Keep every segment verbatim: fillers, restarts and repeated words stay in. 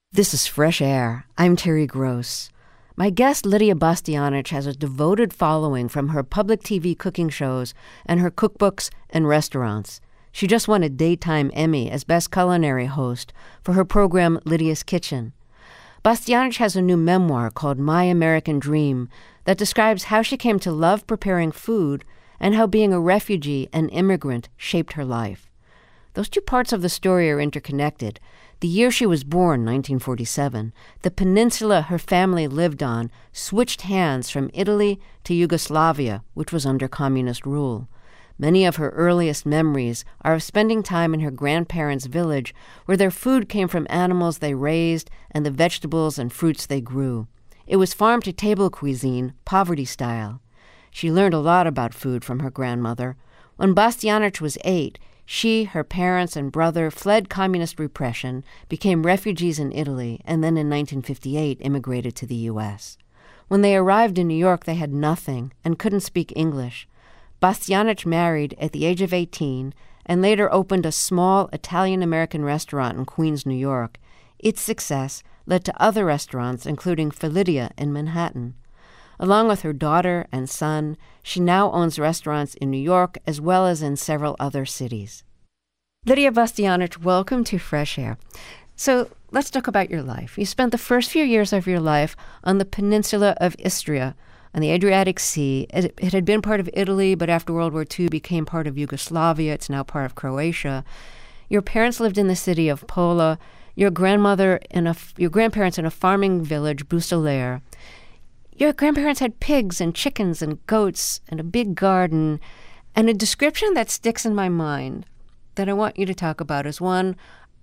This is Fresh Air. I'm Terry Gross. My guest, Lidia Bastianich, has a devoted following from her public T V cooking shows and her cookbooks and restaurants. She just won a Daytime Emmy as Best Culinary Host for her program Lidia's Kitchen. Bastianich has a new memoir called My American Dream that describes how she came to love preparing food and how being a refugee and immigrant shaped her life. Those two parts of the story are interconnected. The year she was born, nineteen forty-seven, the peninsula her family lived on switched hands from Italy to Yugoslavia, which was under communist rule. Many of her earliest memories are of spending time in her grandparents' village, where their food came from animals they raised and the vegetables and fruits they grew. It was farm-to-table cuisine, poverty style. She learned a lot about food from her grandmother. When Bastianich was eight, she, her parents, and brother fled communist repression, became refugees in Italy, and then in nineteen fifty-eight immigrated to the U S. When they arrived in New York, they had nothing and couldn't speak English. Bastianich married at the age of eighteen and later opened a small Italian-American restaurant in Queens, New York. Its success led to other restaurants, including Felidia in Manhattan. Along with her daughter and son, she now owns restaurants in New York as well as in several other cities. Lidia Bastianich, welcome to Fresh Air. So let's talk about your life. You spent the first few years of your life on the peninsula of Istria, on the Adriatic Sea. It, it had been part of Italy, but after World War Two became part of Yugoslavia. It's now part of Croatia. Your parents lived in the city of Pola. Your grandmother and a, your grandparents in a farming village, Bustoler. Your grandparents had pigs and chickens and goats and a big garden. And a description that sticks in my mind that I want you to talk about is one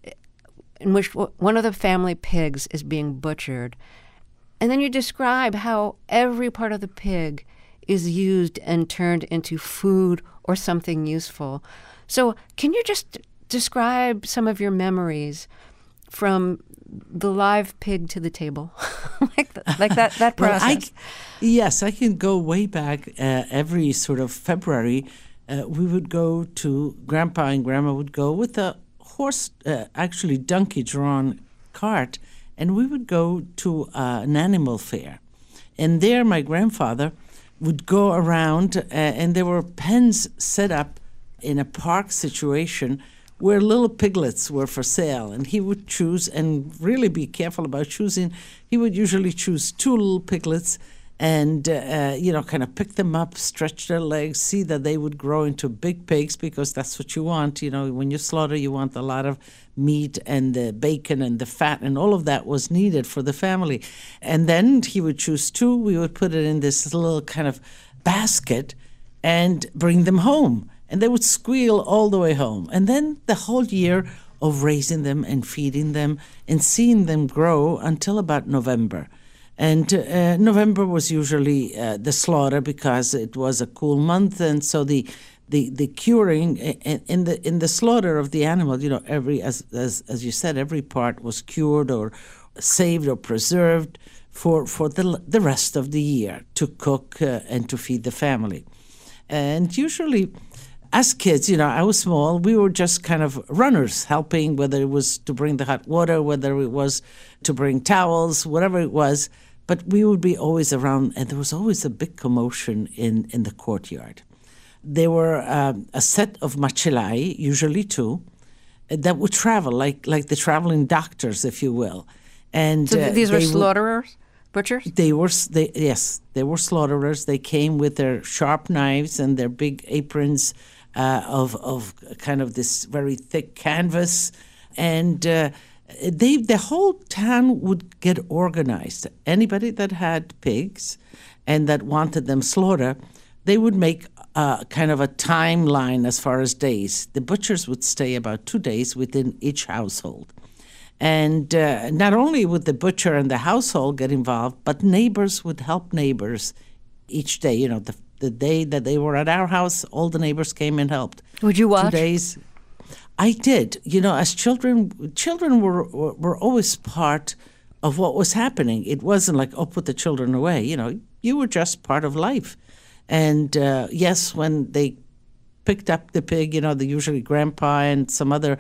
in which one of the family pigs is being butchered. And then you describe how every part of the pig is used and turned into food or something useful. So can you just describe some of your memories from the live pig to the table, like, the, like that that process? Well, I, yes, I can go way back. Uh, every sort of February, uh, we would go to, Grandpa and Grandma would go with a horse, uh, actually donkey-drawn cart, and we would go to uh, an animal fair. And there my grandfather would go around, uh, and there were pens set up in a park situation where little piglets were for sale, and he would choose, and really be careful about choosing. He would usually choose two little piglets and, uh, you know, kind of pick them up, stretch their legs, see that they would grow into big pigs, because that's what you want. You know, when you slaughter, you want a lot of meat and the bacon and the fat, and all of that was needed for the family. And then he would choose two. We would put it in this little kind of basket and bring them home. And they would squeal all the way home. And then the whole year of raising them and feeding them and seeing them grow until about November. And uh, November was usually uh, the slaughter, because it was a cool month. And so the the, the curing in, in the in the slaughter of the animal, you know, every as, as as you said, every part was cured or saved or preserved for, for the, the rest of the year to cook uh, and to feed the family. And usually, as kids, you know, I was small, we were just kind of runners, helping, whether it was to bring the hot water, whether it was to bring towels, whatever it was. But we would be always around, and there was always a big commotion in, in the courtyard. There were um, a set of macellai, usually two, that would travel, like like the traveling doctors, if you will. And so uh, these were would, slaughterers? Butchers? They were, they, yes, they were slaughterers. They came with their sharp knives and their big aprons uh, of of kind of this very thick canvas, and uh, they the whole town would get organized. Anybody that had pigs and that wanted them slaughtered, they would make uh, kind of a timeline as far as days. The butchers would stay about two days within each household. And uh, not only would the butcher and the household get involved, but neighbors would help neighbors each day. You know, the, the day that they were at our house, all the neighbors came and helped. Would you watch? Two days. I did. You know, as children, children were were always part of what was happening. It wasn't like, oh, put the children away. You know, you were just part of life. And uh, yes, when they picked up the pig, you know, the usually grandpa and some other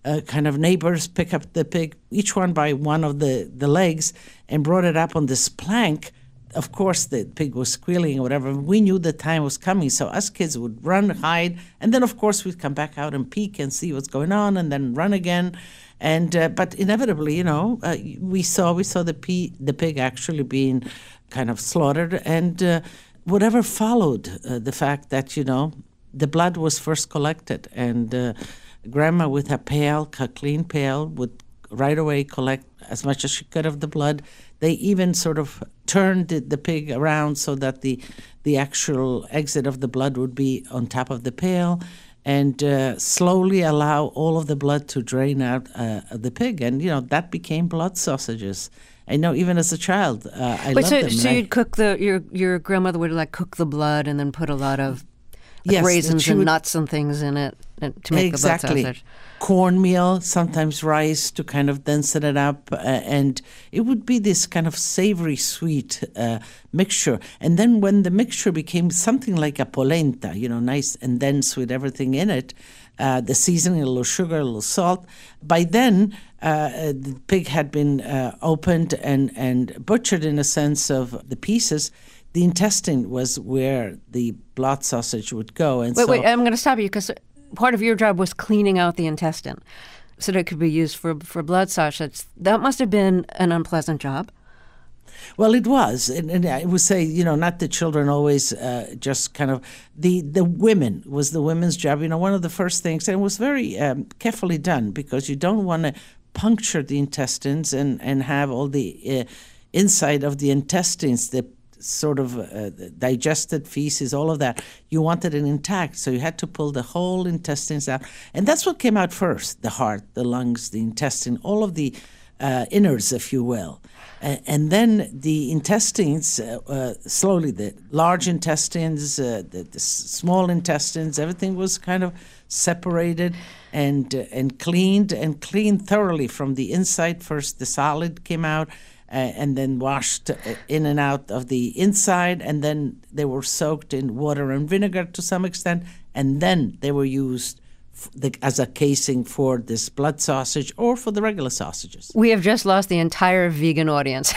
uh, kind of neighbors pick up the pig, each one by one of the, the legs, and brought it up on this plank. Of course, the pig was squealing or whatever. We knew the time was coming, so us kids would run, hide, and then, of course, we'd come back out and peek and see what's going on, and then run again. And uh, but inevitably, you know, uh, we saw we saw the pea, the pig actually being kind of slaughtered, and uh, whatever followed uh, the fact that, you know, the blood was first collected, and uh, Grandma with a pail, a clean pail, would right away collect as much as she could of the blood. They even sort of turned the, the pig around so that the the actual exit of the blood would be on top of the pail, and uh, slowly allow all of the blood to drain out uh, of the pig. And, you know, that became blood sausages. I know even as a child, uh, I Wait, loved so, them. So I, you'd cook the, your, your grandmother would like cook the blood and then put a lot of like yes, raisins and would, nuts and things in it to make exactly. the blood sausage. Cornmeal, sometimes rice to kind of dense it up, uh, and it would be this kind of savory, sweet uh, mixture. And then when the mixture became something like a polenta, you know, nice and dense with everything in it, uh, the seasoning, a little sugar, a little salt, by then uh, the pig had been uh, opened and, and butchered in a sense of the pieces. The intestine was where the blood sausage would go. And wait, so, wait, I'm going to stop you because part of your job was cleaning out the intestine so that it could be used for, for blood sausage. That must have been an unpleasant job. Well, it was. And, and I would say, you know, not the children always, uh, just kind of, the, the women was the women's job. You know, one of the first things, and it was very um, carefully done because you don't want to puncture the intestines and, and have all the uh, inside of the intestines, the sort of uh, digested feces, all of that. You wanted it intact, so you had to pull the whole intestines out. And that's what came out first, the heart, the lungs, the intestine, all of the uh, innards, if you will. Uh, and then the intestines, uh, uh, slowly, the large intestines, uh, the, the small intestines, everything was kind of separated and, uh, and cleaned, and cleaned thoroughly from the inside. First, the solid came out, Uh, and then washed in and out of the inside, and then they were soaked in water and vinegar to some extent, and then they were used f- the, as a casing for this blood sausage or for the regular sausages. We have just lost the entire vegan audience.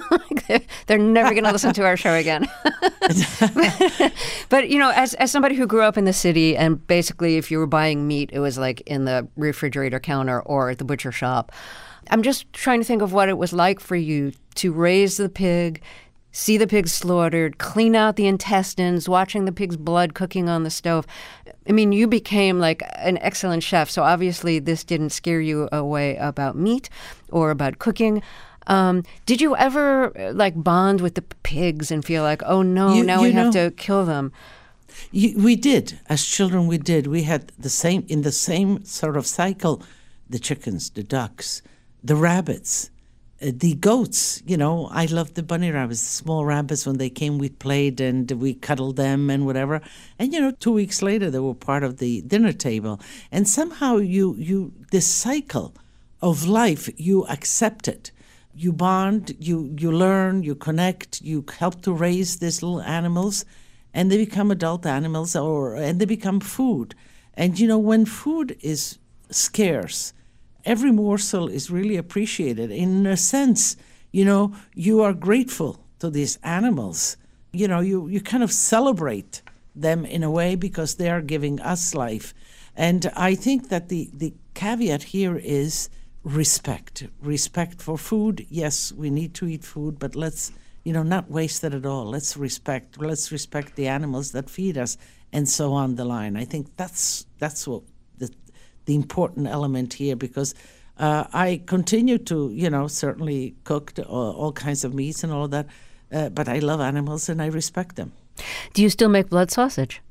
They're never going to listen to our show again. But, you know, as as somebody who grew up in the city, and basically if you were buying meat, it was like in the refrigerator counter or at the butcher shop, I'm just trying to think of what it was like for you to raise the pig, see the pig slaughtered, clean out the intestines, watching the pig's blood cooking on the stove. I mean, you became like an excellent chef, so obviously this didn't scare you away about meat or about cooking. Um, did you ever like bond with the pigs and feel like, oh no, you, now you we know, have to kill them? You, we did. As children, we did. We had the same, in the same sort of cycle, the chickens, the ducks, the rabbits, uh, the goats. You know, I loved the bunny rabbits, the small rabbits. When they came, we played and we cuddled them and whatever. And, you know, two weeks later, they were part of the dinner table. And somehow you, you this cycle of life, you accept it. You bond, you, you learn, you connect, you help to raise these little animals, and they become adult animals, or and they become food. And, you know, when food is scarce, every morsel is really appreciated. In a sense, you know, you are grateful to these animals. You know, you, you kind of celebrate them in a way because they are giving us life. And I think that the, the caveat here is respect. Respect for food. Yes, we need to eat food, but let's, you know, not waste it at all. Let's respect. Let's respect the animals that feed us, and so on the line. I think that's that's what the the important element here, because uh, I continue to, you know, certainly cook all, all kinds of meats and all of that, uh, but I love animals and I respect them. Do you still make blood sausage?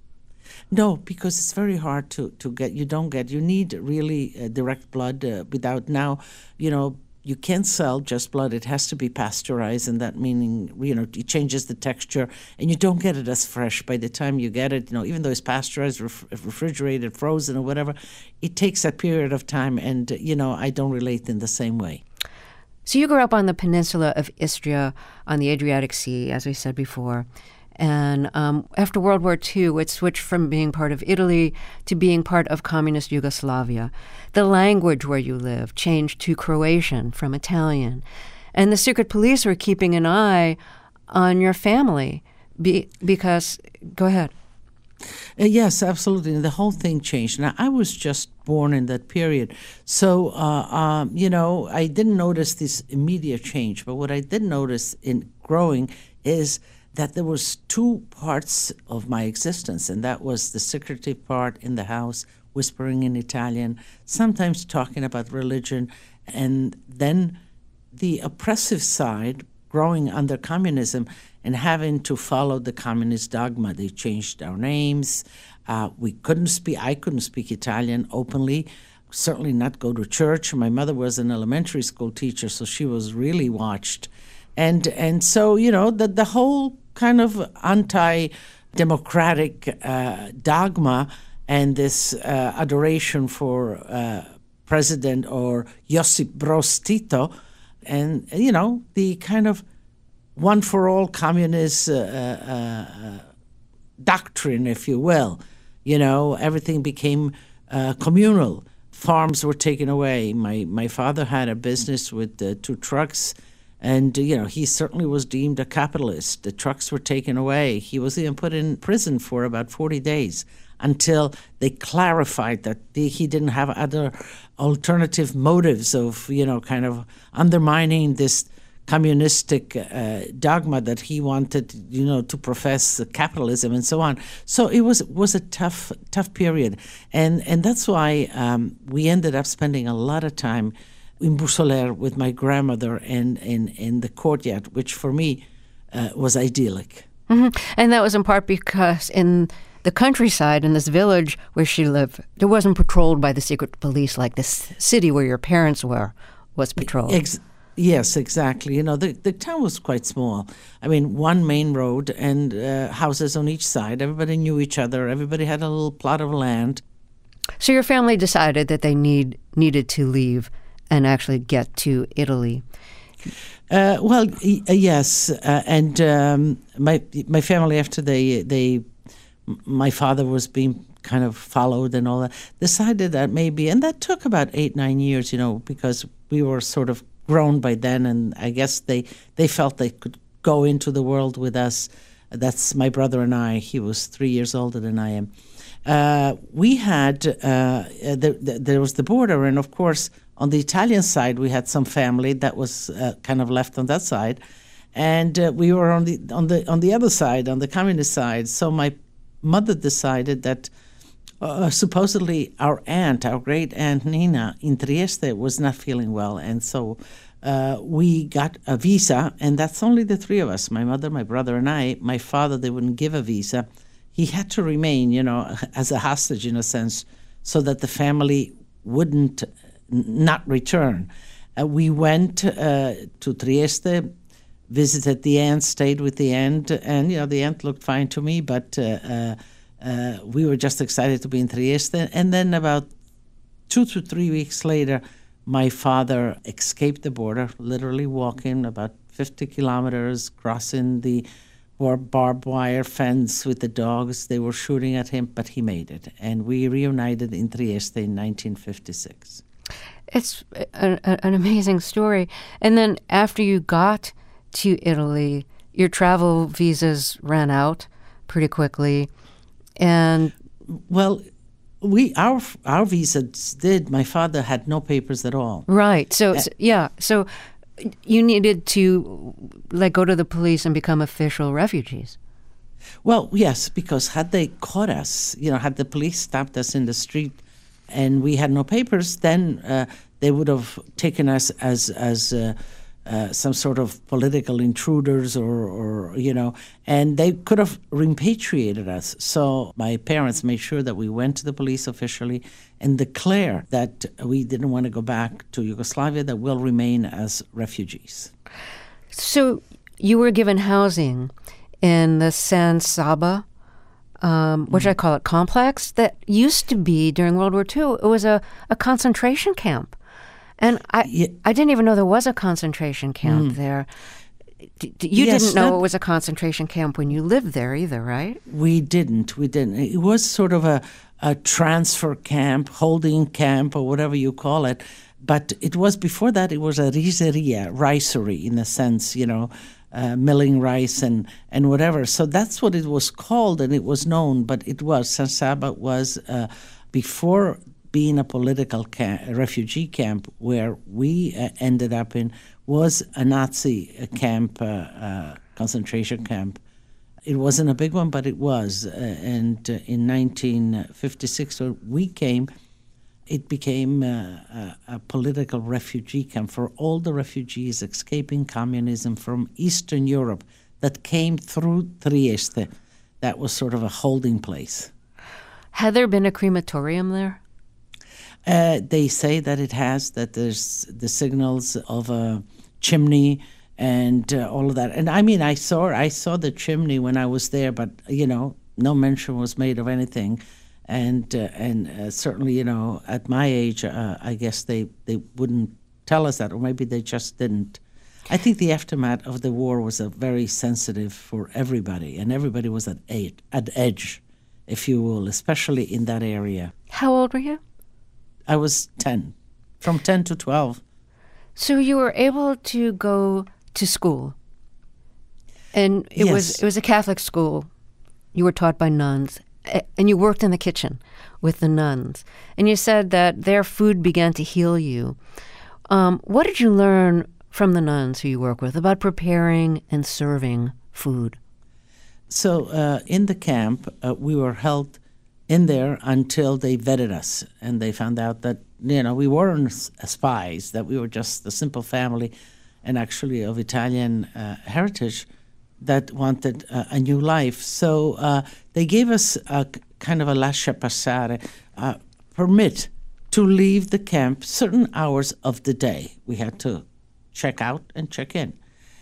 No, because it's very hard to, to get. You don't get. You need really uh, direct blood. Uh, without now, you know, you can't sell just blood. It has to be pasteurized, and that meaning, you know, it changes the texture, and you don't get it as fresh by the time you get it. You know, even though it's pasteurized, ref- refrigerated, frozen, or whatever, it takes a period of time, and uh, you know, I don't relate in the same way. So you grew up on the peninsula of Istria on the Adriatic Sea, as we said before. And um, after World War Two, it switched from being part of Italy to being part of communist Yugoslavia. The language where you live changed to Croatian from Italian. And the secret police were keeping an eye on your family be, because, go ahead. Uh, yes, absolutely. The whole thing changed. Now, I was just born in that period. So, uh, um, you know, I didn't notice this immediate change. But what I did notice in growing is that there was two parts of my existence, and that was the secretive part in the house, whispering in Italian, sometimes talking about religion, and then the oppressive side, growing under communism and having to follow the communist dogma. They changed our names. Uh, we couldn't speak, I couldn't speak Italian openly, certainly not go to church. My mother was an elementary school teacher, so she was really watched. And and so, you know, the, the whole kind of anti-democratic uh, dogma and this uh, adoration for uh, President or Josip Broz Tito, and, you know, the kind of one-for-all communist uh, uh, doctrine, if you will. You know, everything became uh, communal. Farms were taken away. My, my father had a business with uh, two trucks, and, you know, he certainly was deemed a capitalist. The trucks were taken away. He was even put in prison for about forty days until they clarified that the, he didn't have other alternative motives of, you know, kind of undermining this communistic uh, dogma that he wanted, you know, to profess capitalism and so on. So it was was a tough tough period, and and that's why um, we ended up spending a lot of time in Busoler with my grandmother and in in the courtyard, which for me uh, was idyllic. Mm-hmm. And that was in part because in the countryside, in this village where she lived, there wasn't patrolled by the secret police like this city where your parents were was patrolled. Ex- Yes, exactly. You know, the, the town was quite small. I mean, one main road and uh, houses on each side. Everybody knew each other. Everybody had a little plot of land. So your family decided that they need needed to leave and actually get to Italy. Uh, well, y- uh, yes, uh, and um, my my family, after they they my father was being kind of followed and all that, decided that maybe, and that took about eight nine years, you know, because we were sort of grown by then, and I guess they, they felt they could go into the world with us. That's my brother and I. He was three years older than I am. Uh, we had, uh, the, the, there was the border, and of course, on the Italian side, we had some family that was uh, kind of left on that side, and uh, we were on the on the on the other side, on the communist side. So my mother decided that Uh, supposedly our aunt, our great aunt Nina in Trieste was not feeling well, and so uh, we got a visa, and that's only the three of us, my mother, my brother, and I. My father, they wouldn't give a visa. He had to remain, you know, as a hostage in a sense, so that the family wouldn't n- not return. Uh, we went uh, to Trieste, visited the aunt, stayed with the aunt, and, you know, the aunt looked fine to me, but uh, uh, Uh, we were just excited to be in Trieste. And then about two to three weeks later, my father escaped the border, literally walking about fifty kilometers, crossing the bar- barbed wire fence with the dogs. They were shooting at him, but he made it. And we reunited in Trieste in nineteen fifty-six. It's a, a, an amazing story. And then after you got to Italy, your travel visas ran out pretty quickly. And well, we our our visas did. My father had no papers at all. Right. So, uh, so yeah. So you needed to like go to the police and become official refugees. Well, yes, because had they caught us, you know, had the police stopped us in the street, and we had no papers, then uh, they would have taken us as as. Uh, Uh, some sort of political intruders or, or, you know, and they could have repatriated us. So my parents made sure that we went to the police officially and declare that we didn't want to go back to Yugoslavia, that we'll remain as refugees. So you were given housing in the San Saba, um, which mm. I call it complex, that used to be during World War Two. It was a, a concentration camp. And I yeah. I didn't even know there was a concentration camp mm. there. D- d- you Yes, didn't know that- it was a concentration camp when you lived there either, right? We didn't. We didn't. It was sort of a, a transfer camp, holding camp, or whatever you call it. But it was before that. It was a riseria, ricery, in a sense, you know, uh, milling rice and and whatever. So that's what it was called, and it was known. But it was San Saba was uh, before being a political camp, a refugee camp, where we uh, ended up in, was a Nazi uh, camp, uh, uh, concentration camp. It wasn't a big one, but it was. Uh, and uh, in nineteen fifty-six, when we came, it became uh, a, a political refugee camp for all the refugees escaping communism from Eastern Europe that came through Trieste. That was sort of a holding place. Had there been a crematorium there? Uh, they say that it has, that there's the signals of a chimney and uh, all of that. And I mean, I saw I saw the chimney when I was there, but, you know, no mention was made of anything. And uh, and uh, certainly, you know, at my age, uh, I guess they, they wouldn't tell us that, or maybe they just didn't. I think the aftermath of the war was a very sensitive for everybody, and everybody was at, eight, at edge, if you will, especially in that area. How old were you? I was ten, from ten to twelve. So you were able to go to school, and it Yes. was it was a Catholic school. You were taught by nuns, a- and you worked in the kitchen with the nuns. And you said that their food began to heal you. Um, what did you learn from the nuns who you work with about preparing and serving food? So uh, in the camp, uh, we were held in there until they vetted us, and they found out that, you know, we weren't s- spies, that we were just a simple family, and actually of Italian uh, heritage, that wanted uh, a new life. So uh, they gave us a k- kind of a lascia passare, uh, permit to leave the camp certain hours of the day. We had to check out and check in.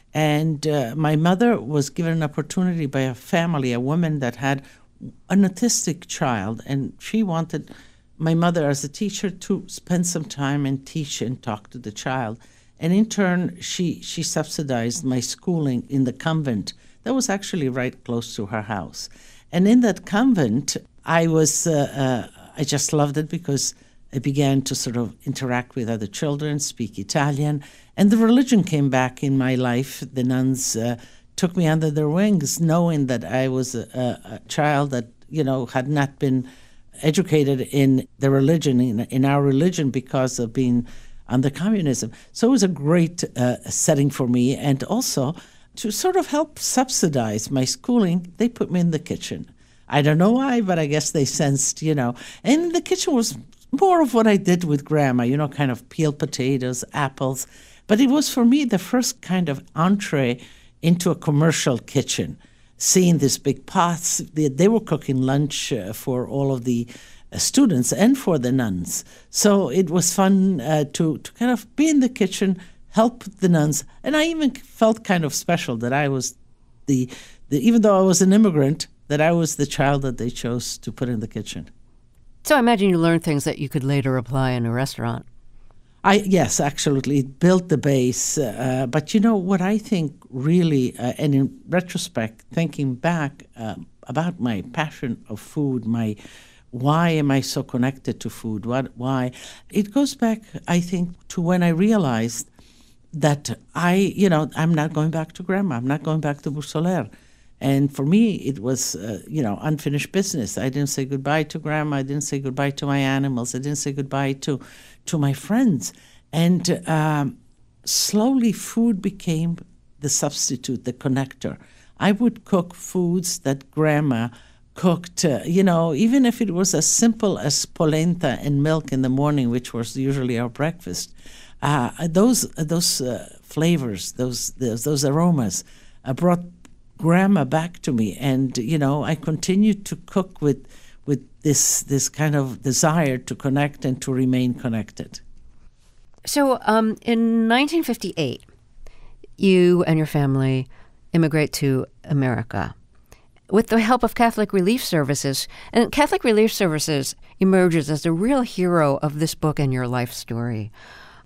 And uh, my mother was given an opportunity by a family, a woman that had an autistic child, and she wanted my mother as a teacher to spend some time and teach and talk to the child. And in turn, she, she subsidized my schooling in the convent that was actually right close to her house. And in that convent, I was, uh, uh, I just loved it because I began to sort of interact with other children, speak Italian, and the religion came back in my life. The nuns uh, took me under their wings, knowing that I was a, a, a child that, you know, had not been educated in the religion, in, in our religion, because of being under communism. So it was a great uh, setting for me. And also, to sort of help subsidize my schooling, they put me in the kitchen. I don't know why, but I guess they sensed, you know. And the kitchen was more of what I did with Grandma, you know, kind of peeled potatoes, apples. But it was, for me, the first kind of entree into a commercial kitchen, seeing these big pots. They, they were cooking lunch uh, for all of the uh, students and for the nuns. So it was fun uh, to, to kind of be in the kitchen, help the nuns. And I even felt kind of special that I was the, the even though I was an immigrant, that I was the child that they chose to put in the kitchen. So I imagine you learned things that you could later apply in a restaurant. I yes, absolutely. It built the base. Uh, but you know what I think really, uh, and in retrospect, thinking back uh, about my passion of food, my why am I so connected to food? What why? It goes back, I think, to when I realized that I, you know, I'm not going back to Grandma. I'm not going back to Busoler. And for me, it was, uh, you know, unfinished business. I didn't say goodbye to Grandma. I didn't say goodbye to my animals. I didn't say goodbye to, to my friends. And um, slowly, food became the substitute, the connector. I would cook foods that Grandma cooked, uh, you know, even if it was as simple as polenta and milk in the morning, which was usually our breakfast. Uh, those those uh, flavors, those those, those aromas, uh, brought Grandma back to me, and you know, I continued to cook with with this this kind of desire to connect and to remain connected. So, um, in nineteen fifty-eight, you and your family immigrate to America with the help of Catholic Relief Services, and Catholic Relief Services emerges as the real hero of this book and your life story.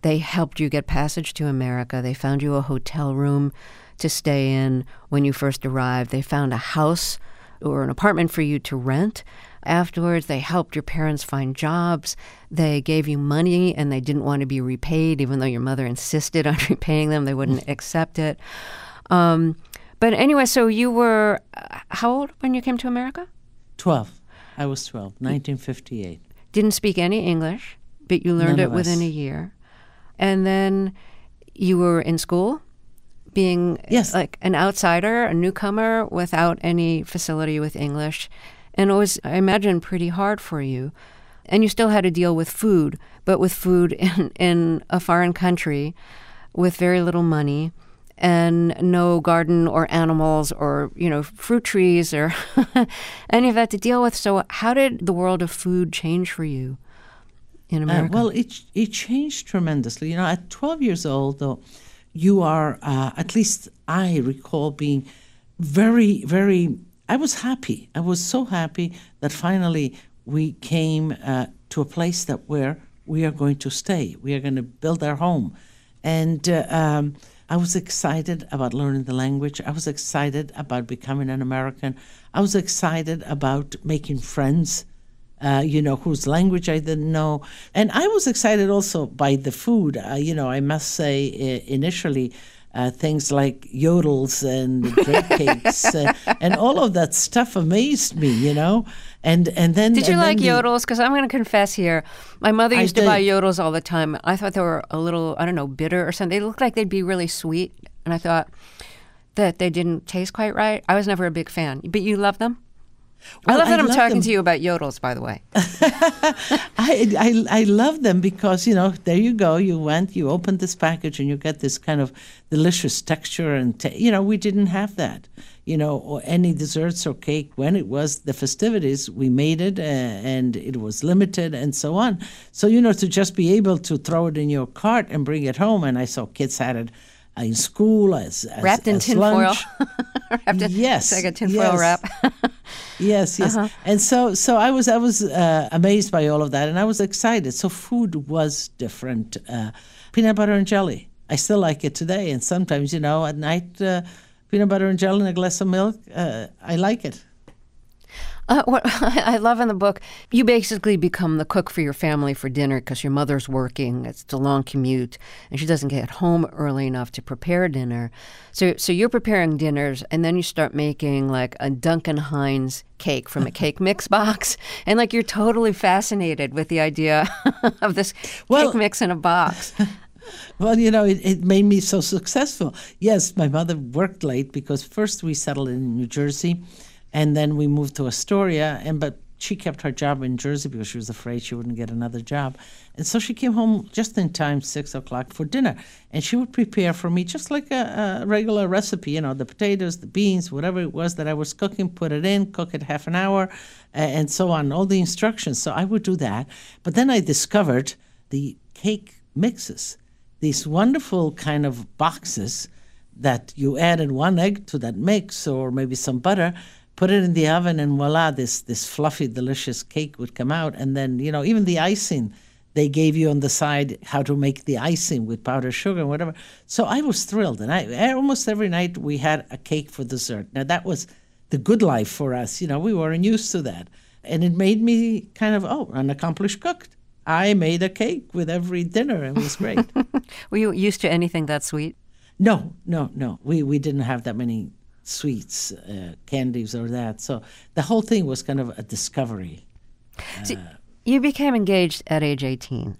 They helped you get passage to America. They found you a hotel room to stay in when you first arrived. They found a house or an apartment for you to rent. Afterwards, they helped your parents find jobs. They gave you money, and they didn't want to be repaid, even though your mother insisted on repaying them. They wouldn't accept it. Um, but anyway, so you were uh, how old when you came to America? twelve. I was twelve, nineteen fifty-eight. Didn't speak any English, but you learned None it of us. within a year. And then you were in school, being Yes. like an outsider, a newcomer without any facility with English. And it was, I imagine, pretty hard for you. And you still had to deal with food, but with food in, in a foreign country with very little money and no garden or animals or, you know, fruit trees or any of that to deal with. So how did the world of food change for you in America? Uh, well, it it changed tremendously. You know, at twelve years old, though, you are, uh, at least I recall being very, very, I was happy. I was so happy that finally we came uh, to a place that where we are going to stay. We are going to build our home. And uh, um, I was excited about learning the language. I was excited about becoming an American. I was excited about making friends, uh, you know, whose language I didn't know. And I was excited also by the food. Uh, you know, I must say uh, initially, uh, things like yodels and grape cakes uh, and all of that stuff amazed me, you know. And and then Did you and like then the- yodels? Because I'm going to confess here, my mother I used to buy did. yodels all the time. I thought they were a little, I don't know, bitter or something. They looked like they'd be really sweet, and I thought that they didn't taste quite right. I was never a big fan. But you love them? I Well, love that I I'm love talking them. to you about yodels, by the way. I, I I love them because, you know, there you go. You went, you opened this package, and you get this kind of delicious texture. And, ta you know, we didn't have that, you know, or any desserts or cake. When it was the festivities, we made it, uh, and it was limited and so on. So, you know, to just be able to throw it in your cart and bring it home. And I saw kids had it uh, in school as, as Wrapped in as tinfoil. lunch. Wrapped in, Yes, it's like a tinfoil yes. wrap. Yes, yes. Uh-huh. And so so I was I was uh, amazed by all of that, and I was excited. So food was different. Uh, peanut butter and jelly. I still like it today, and sometimes, you know, at night, uh, peanut butter and jelly and a glass of milk. Uh, I like it. Uh, what I love in the book, you basically become the cook for your family for dinner because your mother's working. It's a long commute, and she doesn't get home early enough to prepare dinner. So, so you're preparing dinners, and then you start making like a Duncan Hines cake from a cake mix box, and like you're totally fascinated with the idea of this Well- cake mix in a box. Well, you know, it, it made me so successful. Yes, my mother worked late because first we settled in New Jersey, and then we moved to Astoria. And but she kept her job in Jersey because she was afraid she wouldn't get another job. And so she came home just in time, six o'clock for dinner. And she would prepare for me just like a, a regular recipe, you know, the potatoes, the beans, whatever it was that I was cooking, put it in, cook it half an hour, uh, and so on, all the instructions. So I would do that. But then I discovered the cake mixes, these wonderful kind of boxes that you added one egg to that mix or maybe some butter, put it in the oven, and voila, this this fluffy, delicious cake would come out. And then, you know, even the icing, they gave you on the side how to make the icing with powdered sugar and whatever. So I was thrilled. And I almost every night we had a cake for dessert. Now, that was the good life for us. You know, we weren't used to that. And it made me kind of, oh, an accomplished cook. I made a cake with every dinner. It was great. Were you used to anything that sweet? No, no, no. We we didn't have that many sweets, uh, candies, or that. So the whole thing was kind of a discovery. So you became engaged at age eighteen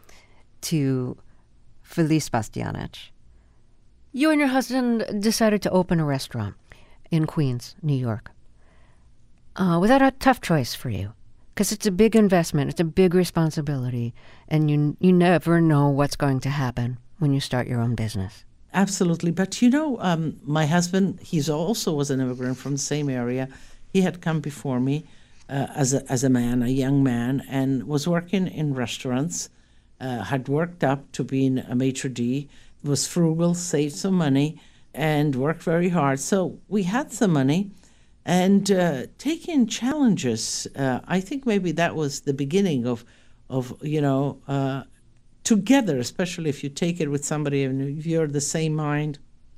to Felice Bastianich. You and your husband decided to open a restaurant in Queens, New York. Uh, was that a tough choice for you? Because it's a big investment, it's a big responsibility, and you you never know what's going to happen when you start your own business. Absolutely. But, you know, um, my husband, he's also was an immigrant from the same area. He had come before me uh, as, a, as a man, a young man, and was working in restaurants, uh, had worked up to being a maitre d', was frugal, saved some money, and worked very hard. So we had some money. And uh, taking challenges, uh, I think maybe that was the beginning of, of you know, uh, together, especially if you take it with somebody and if you're the same mind.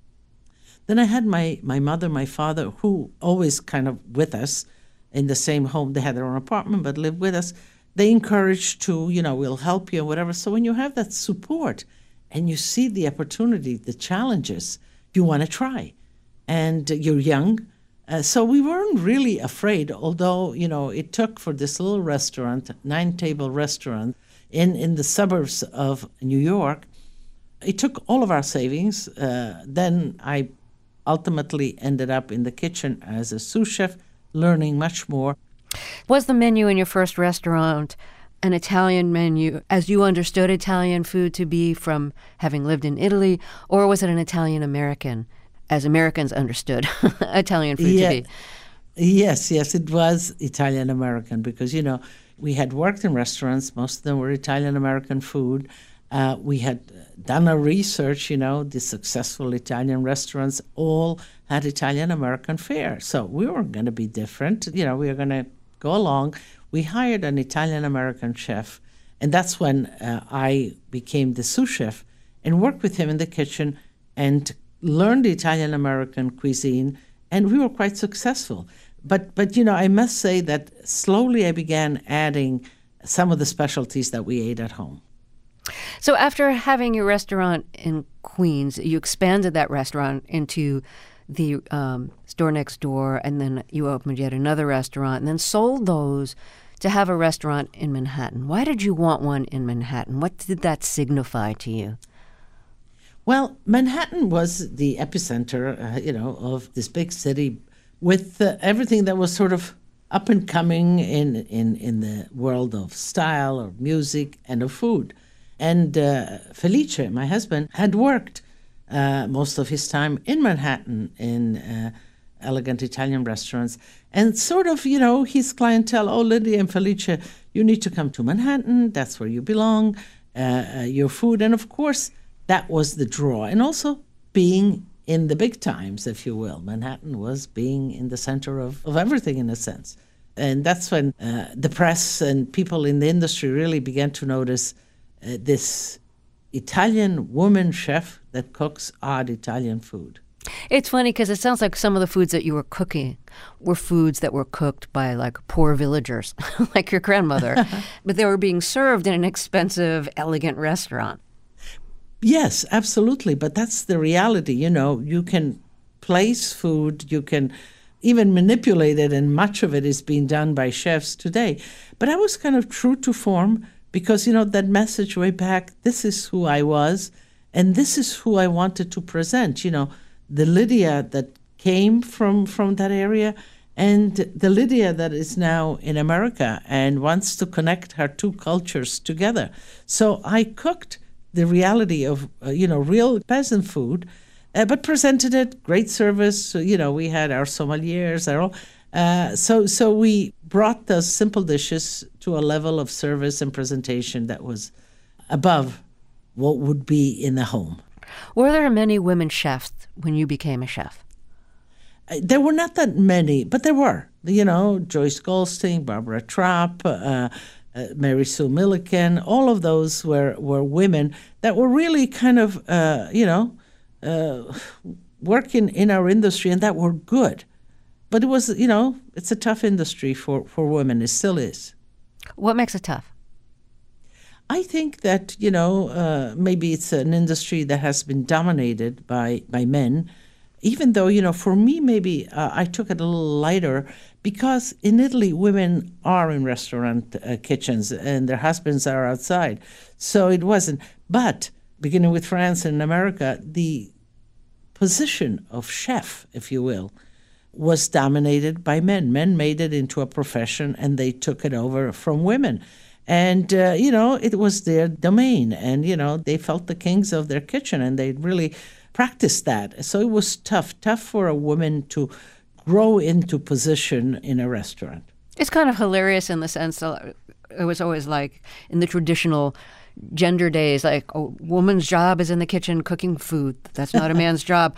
Then I had my, my mother, my father, who always kind of with us in the same home. They had their own apartment, but lived with us. They encouraged to, you know, we'll help you and whatever. So when you have that support and you see the opportunity, the challenges, you want to try. And you're young. Uh, so we weren't really afraid, although, you know, it took for this little restaurant, nine-table restaurant in, in the suburbs of New York, it took all of our savings. Uh, then I ultimately ended up in the kitchen as a sous chef, learning much more. Was the menu in your first restaurant an Italian menu as you understood Italian food to be from having lived in Italy, or was it an Italian-American, as Americans understood Italian food yeah. to be? Yes, yes, it was Italian-American because, you know, we had worked in restaurants. Most of them were Italian-American food. Uh, we had done our research, you know, the successful Italian restaurants all had Italian-American fare. So we weren't going to be different. You know, we were going to go along. We hired an Italian-American chef, and that's when uh, I became the sous chef and worked with him in the kitchen and learned the Italian-American cuisine, and we were quite successful. But, but you know, I must say that slowly I began adding some of the specialties that we ate at home. So after having your restaurant in Queens, you expanded that restaurant into the um, store next door, and then you opened yet another restaurant, and then sold those to have a restaurant in Manhattan. Why did you want one in Manhattan? What did that signify to you? Well, Manhattan was the epicenter, uh, you know, of this big city with uh, everything that was sort of up and coming in, in, in the world of style or music and of food. And uh, Felice, my husband, had worked uh, most of his time in Manhattan in uh, elegant Italian restaurants. And sort of, you know, his clientele, oh, Lydia and Felice, you need to come to Manhattan. That's where you belong, uh, uh, your food. And of course, that was the draw. And also being in the big times, if you will. Manhattan was being in the center of, of everything in a sense. And that's when uh, the press and people in the industry really began to notice Uh, this Italian woman chef that cooks odd Italian food. It's funny because it sounds like some of the foods that you were cooking were foods that were cooked by like poor villagers, like your grandmother, but they were being served in an expensive, elegant restaurant. Yes, absolutely. But that's the reality. You know, you can place food, you can even manipulate it, and much of it is being done by chefs today. But I was kind of true to form. Because, you know, that message way back, this is who I was, and this is who I wanted to present. You know, the Lydia that came from, from that area and the Lydia that is now in America and wants to connect her two cultures together. So I cooked the reality of, uh, you know, real peasant food, uh, but presented it, great service. So, you know, we had our sommeliers, our all. Uh, so so we brought those simple dishes to a level of service and presentation that was above what would be in the home. Were there many women chefs when you became a chef? Uh, there were not that many, but there were. You know, Joyce Goldstein, Barbara Trapp, uh, uh, Mary Sue Milliken, all of those were, were women that were really kind of, uh, you know, uh, working in our industry and that were good. But it was, you know, it's a tough industry for, for women. It still is. What makes it tough? I think that, you know, uh, maybe it's an industry that has been dominated by, by men, even though, you know, for me, maybe uh, I took it a little lighter because in Italy, women are in restaurant uh, kitchens and their husbands are outside. So it wasn't. But beginning with France and America, the position of chef, if you will, was dominated by men. Men made it into a profession and they took it over from women. And, uh, you know, it was their domain. And, you know, they felt the kings of their kitchen and they really practiced that. So it was tough, tough for a woman to grow into position in a restaurant. It's kind of hilarious in the sense that it was always like in the traditional gender days, like a woman's job is in the kitchen cooking food. That's not a man's job.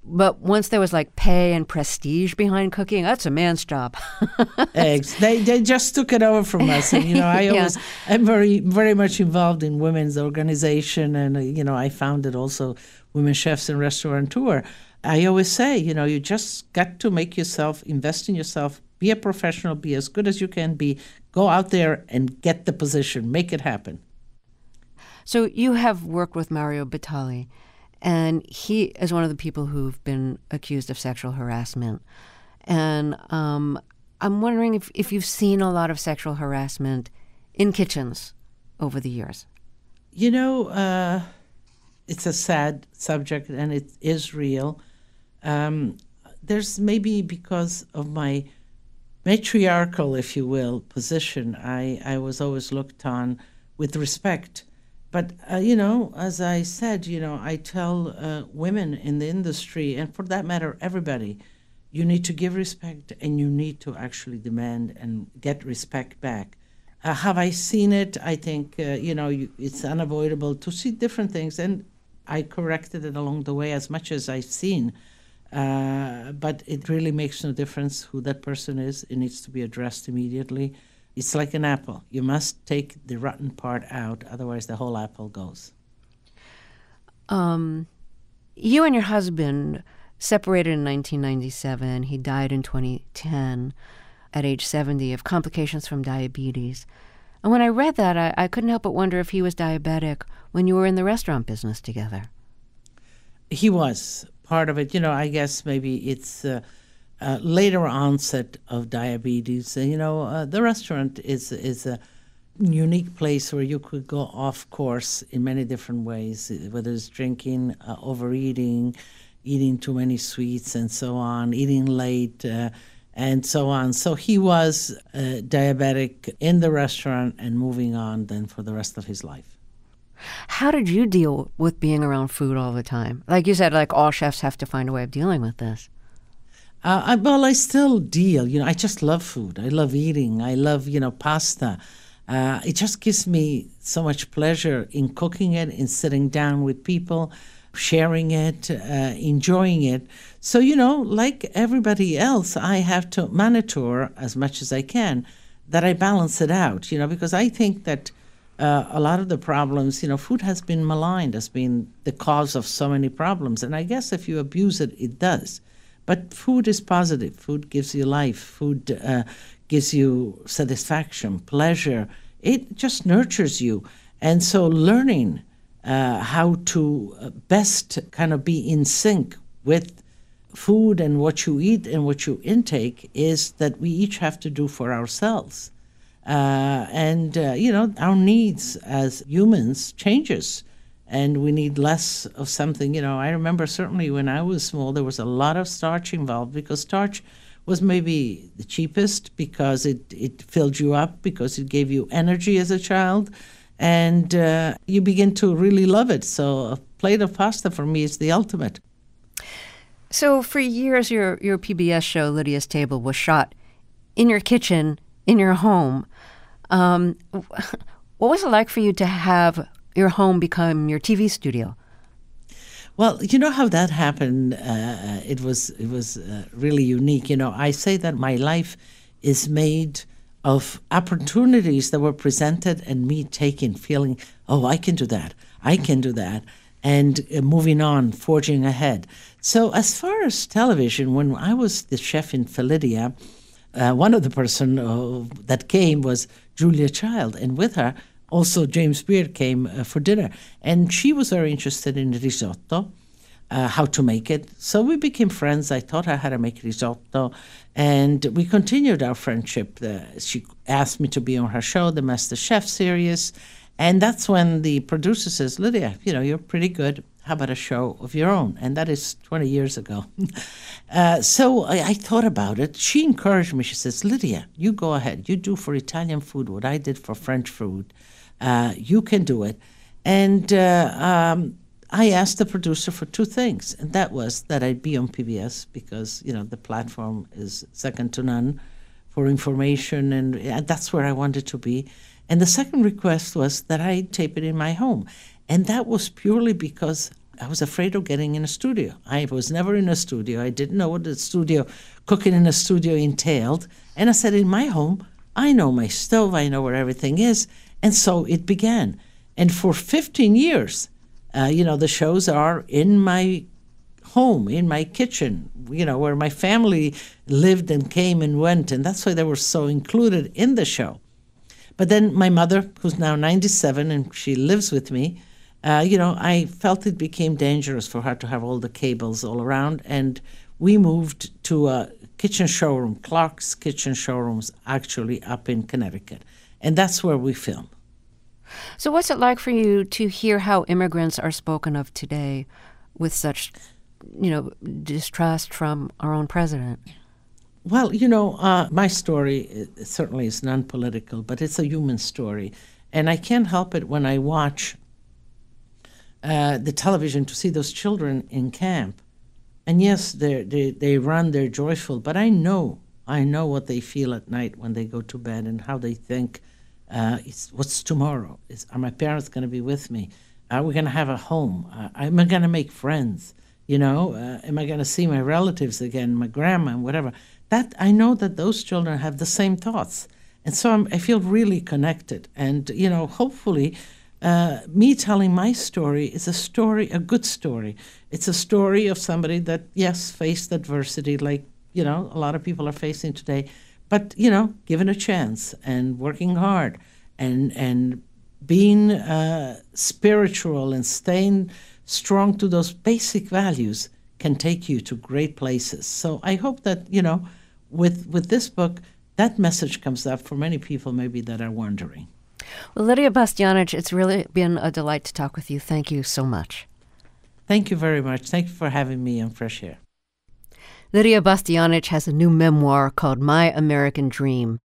But once there was like pay and prestige behind cooking, that's a man's job. Eggs. They they just took it over from us. And, you know, I Yeah. always, I'm very, very much involved in women's organization. And, uh, you know, I founded also Women Chefs and Restaurateur. I always say, you know, you just got to make yourself, invest in yourself, be a professional, be as good as you can be, go out there and get the position, make it happen. So you have worked with Mario Batali, and he is one of the people who've been accused of sexual harassment. And um, I'm wondering if, if you've seen a lot of sexual harassment in kitchens over the years. You know, uh, it's a sad subject, and it is real. Um, there's maybe because of my matriarchal, if you will, position, I, I was always looked on with respect. But, uh, you know, as I said, you know, I tell uh, women in the industry, and for that matter, everybody, you need to give respect and you need to actually demand and get respect back. Uh, have I seen it? I think, uh, you know, you, it's unavoidable to see different things. And I corrected it along the way as much as I've seen. Uh, but it really makes no difference who that person is. It needs to be addressed immediately. It's like an apple. You must take the rotten part out, otherwise the whole apple goes. Um, you and your husband separated in nineteen ninety-seven. He died in twenty ten at age seventy of complications from diabetes. And when I read that, I, I couldn't help but wonder if he was diabetic when you were in the restaurant business together. He was part of it. You know, I guess maybe it's uh, uh, later onset of diabetes. Uh, you know, uh, the restaurant is is a unique place where you could go off course in many different ways, whether it's drinking, uh, overeating, eating too many sweets and so on, eating late, uh, and so on. So he was uh, diabetic in the restaurant and moving on then for the rest of his life. How did you deal with being around food all the time? Like you said, like all chefs have to find a way of dealing with this. Uh, I, well, I still deal. You know, I just love food. I love eating. I love, you know, pasta. Uh, it just gives me so much pleasure in cooking it, in sitting down with people, sharing it, uh, enjoying it. So, you know, like everybody else, I have to monitor as much as I can that I balance it out, you know, because I think that uh, a lot of the problems, you know, food has been maligned, has been the cause of so many problems. And I guess if you abuse it, it does. But food is positive. Food gives you life. Food uh, gives you satisfaction, pleasure. It just nurtures you. And so learning uh, how to best kind of be in sync with food and what you eat and what you intake is that we each have to do for ourselves. Uh, and, uh, you know, our needs as humans changes. And we need less of something. You know, I remember certainly when I was small, there was a lot of starch involved because starch was maybe the cheapest because it, it filled you up, because it gave you energy as a child. And uh, you begin to really love it. So a plate of pasta for me is the ultimate. So for years, your, your P B S show, Lydia's Table, was shot in your kitchen, in your home. Um, what was it like for you to have your home become your T V studio? Well, you know how that happened? Uh, it was it was uh, really unique. You know, I say that my life is made of opportunities that were presented and me taking, feeling, oh, I can do that, I can do that, and uh, moving on, forging ahead. So as far as television, when I was the chef in Felidia, uh, one of the person uh, that came was Julia Child, and with her, also, James Beard came uh, for dinner, and she was very interested in risotto, uh, how to make it. So we became friends. I taught her how to make risotto, and we continued our friendship. Uh, she asked me to be on her show, the Master Chef series, and that's when the producer says, Lydia, you know, you're pretty good. How about a show of your own? And that is twenty years ago. uh, so I, I thought about it. She encouraged me. She says, Lydia, you go ahead. You do for Italian food what I did for French food. Uh, you can do it. And uh, um, I asked the producer for two things, and that was that I'd be on P B S because, you know, the platform is second to none for information, and, and that's where I wanted to be. And the second request was that I tape it in my home. And that was purely because I was afraid of getting in a studio. I was never in a studio. I didn't know what a studio, cooking in a studio entailed. And I said, in my home, I know my stove, I know where everything is. And so it began. And for fifteen years, uh, you know, the shows are in my home, in my kitchen, you know, where my family lived and came and went. And that's why they were so included in the show. But then my mother, who's now ninety-seven and she lives with me, uh, you know, I felt it became dangerous for her to have all the cables all around. And we moved to a kitchen showroom, Clark's Kitchen Showrooms, actually up in Connecticut. And that's where we film. So what's it like for you to hear how immigrants are spoken of today with such, you know, distrust from our own president? Well, you know, uh, my story certainly is non-political, but it's a human story. And I can't help it when I watch uh, the television to see those children in camp. And yes, they they they run, they're joyful, but I know, I know what they feel at night when they go to bed and how they think, uh, it's, what's tomorrow? Is, are my parents going to be with me? Are we going to have a home? Uh, am I going to make friends? You know, uh, am I going to see my relatives again, my grandma and whatever? That I know that those children have the same thoughts. And so I'm, I feel really connected. And, you know, hopefully uh, me telling my story is a story, a good story. It's a story of somebody that, yes, faced adversity like, you know, a lot of people are facing today. But, you know, given a chance and working hard and, and being uh, spiritual and staying strong to those basic values can take you to great places. So I hope that, you know, with with this book, that message comes up for many people maybe that are wondering. Well, Lidia Bastianich, it's really been a delight to talk with you. Thank you so much. Thank you very much. Thank you for having me on Fresh Air. Lidia Bastianich has a new memoir called My American Dream.